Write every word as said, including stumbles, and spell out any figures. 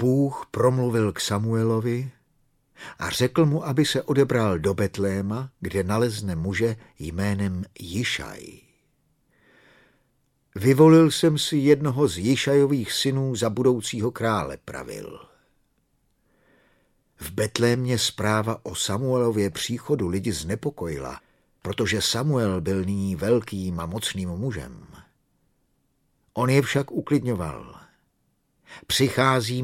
Bůh promluvil k Samuelovi a řekl mu, aby se odebral do Betléma, kde nalezne muže jménem Jišaj. Vyvolil jsem si jednoho z Jišajových synů za budoucího krále, pravil. V Betlémě zpráva o Samuelově příchodu lidi znepokojila, protože Samuel byl nyní velkým a mocným mužem. On je však uklidňoval. Přichází